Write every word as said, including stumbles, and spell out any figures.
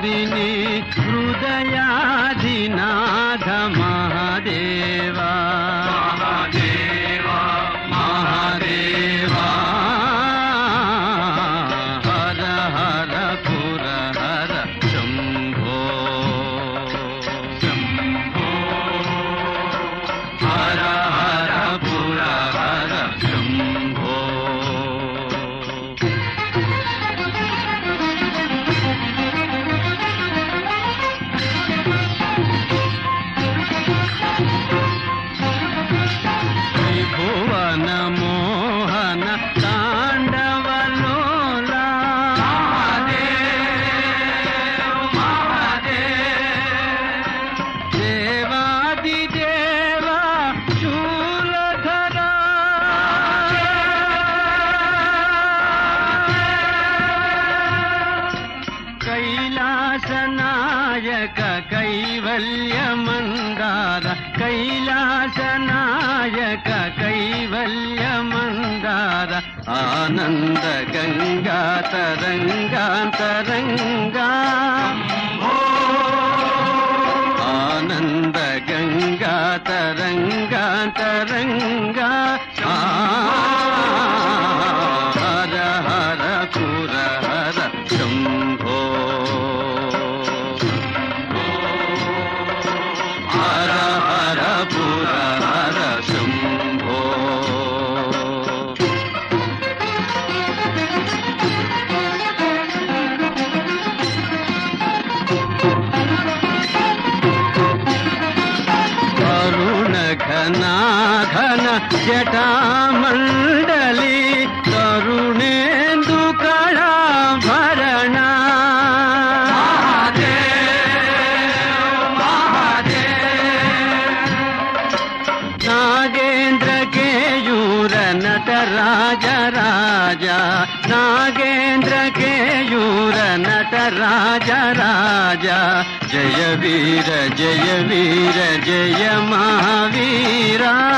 नन्दिनी हृदयाधिनाथ महादेवा महादेवा महादेवा हर हर पुरहर शम्भो शम्भो हर हर पुरहर शम्भो त्रिभुवन मोहन ताण्डवलोला महादेव महादेव देवादिदेव शूलधरा कैलासनायक कैवल्यमन्दार कैलासनायक कैवल्यमन्दार आनन्द गङ्गा तरङ्गान्तरङ्गा आनन्द गङ्गा तरङ्गान्तरङ्गा हर हर पुरहर शम्भो हर हर पुरहर शम्भो करुण घना घन जटामण्डली करुणेन्दु कला भरणा नागेन्द्र केयूर नटराज राजा नागेन्द्र केयूर नटराज राजा जय वीर जय वीर जय महावीरा